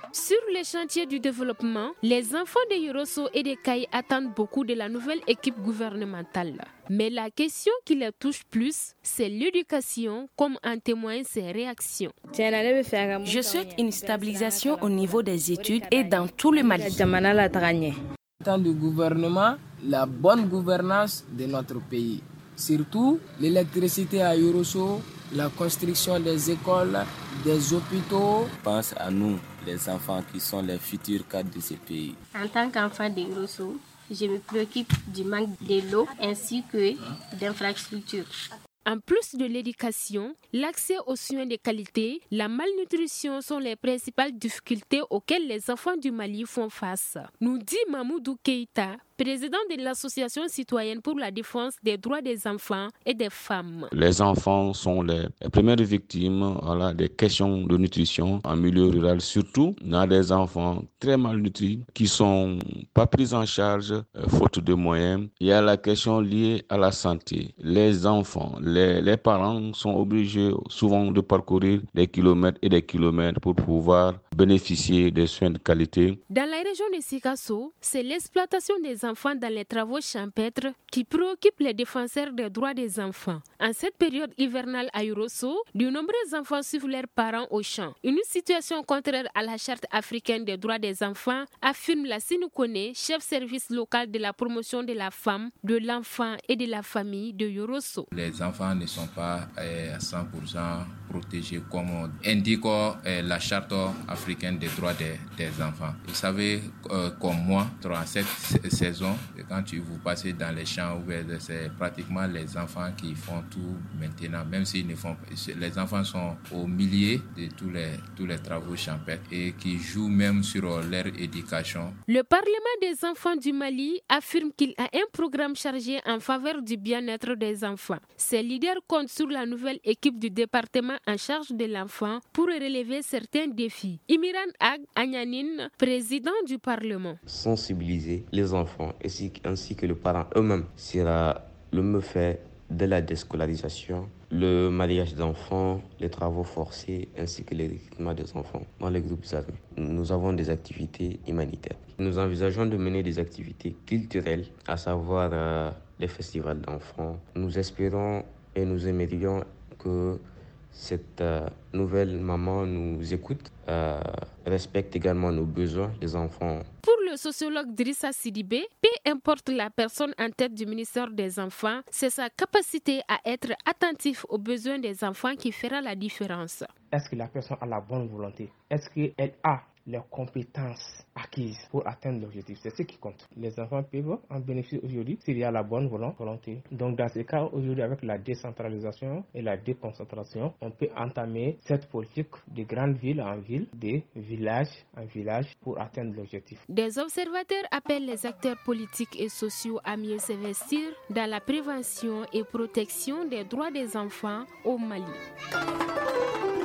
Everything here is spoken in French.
Sur les chantiers du développement, les enfants de Yorosso et de Kayi attendent beaucoup de la nouvelle équipe gouvernementale. Mais la question qui les touche plus, c'est l'éducation, comme en témoignent ces réactions. Je souhaite une stabilisation au niveau des études et dans tout le Mali. Dans le gouvernement, la bonne gouvernance de notre pays. Surtout l'électricité à Yorosso, la construction des écoles, des hôpitaux. Pense à nous, les enfants qui sont les futurs cadres de ce pays. En tant qu'enfant de Yorosso, je me préoccupe du manque de l'eau ainsi que d'infrastructures. En plus de l'éducation, l'accès aux soins de qualité, la malnutrition sont les principales difficultés auxquelles les enfants du Mali font face, nous dit Mamoudou Keïta, président de l'Association citoyenne pour la défense des droits des enfants et des femmes. Les enfants sont les premières victimes des questions de nutrition en milieu rural. Surtout, il y a des enfants très malnutris qui ne sont pas pris en charge faute de moyens. Il y a la question liée à la santé. Les enfants, les parents sont obligés souvent de parcourir des kilomètres et des kilomètres pour pouvoir bénéficier des soins de qualité. Dans la région de Sikasso, c'est l'exploitation des enfants dans les travaux champêtres qui préoccupe les défenseurs des droits des enfants. En cette période hivernale à Yorosso, de nombreux enfants suivent leurs parents au champ. Une situation contraire à la Charte africaine des droits des enfants, affirme la Sinukone, chef service local de la promotion de la femme, de l'enfant et de la famille de Yorosso. Les enfants ne sont pas à 100% protégés comme indique la Charte africaine des droits des enfants. Vous savez, comme moi, dans cette saison, quand vous passez dans les champs, c'est pratiquement les enfants qui font tout maintenant, même s'ils ne font pas. Les enfants sont au milieu de tous les travaux champêtres et qui jouent même sur leur éducation. Le Parlement des enfants du Mali affirme qu'il a un programme chargé en faveur du bien-être des enfants. Ces leaders comptent sur la nouvelle équipe du département en charge de l'enfant pour relever certains défis. Imiran Ag Agnanin, président du Parlement. Sensibiliser les enfants ainsi que les parents eux-mêmes sera le mieux fait de la déscolarisation, le mariage d'enfants, les travaux forcés ainsi que le recrutement des enfants dans les groupes armés. Nous avons des activités humanitaires. Nous envisageons de mener des activités culturelles, à savoir les festivals d'enfants. Nous espérons et nous aimerions que cette nouvelle maman nous écoute, respecte également nos besoins, les enfants. Pour le sociologue Drissa Sidibé, peu importe la personne en tête du ministère des Enfants, c'est sa capacité à être attentif aux besoins des enfants qui fera la différence. Est-ce que la personne a la bonne volonté? Est-ce qu'elle a les compétences acquises pour atteindre l'objectif? C'est ce qui compte. Les enfants peuvent en bénéficier aujourd'hui s'il y a la bonne volonté. Donc dans ces cas, aujourd'hui, avec la décentralisation et la déconcentration, on peut entamer cette politique de grande ville en ville, de village en village pour atteindre l'objectif. Des observateurs appellent les acteurs politiques et sociaux à mieux s'investir dans la prévention et protection des droits des enfants au Mali.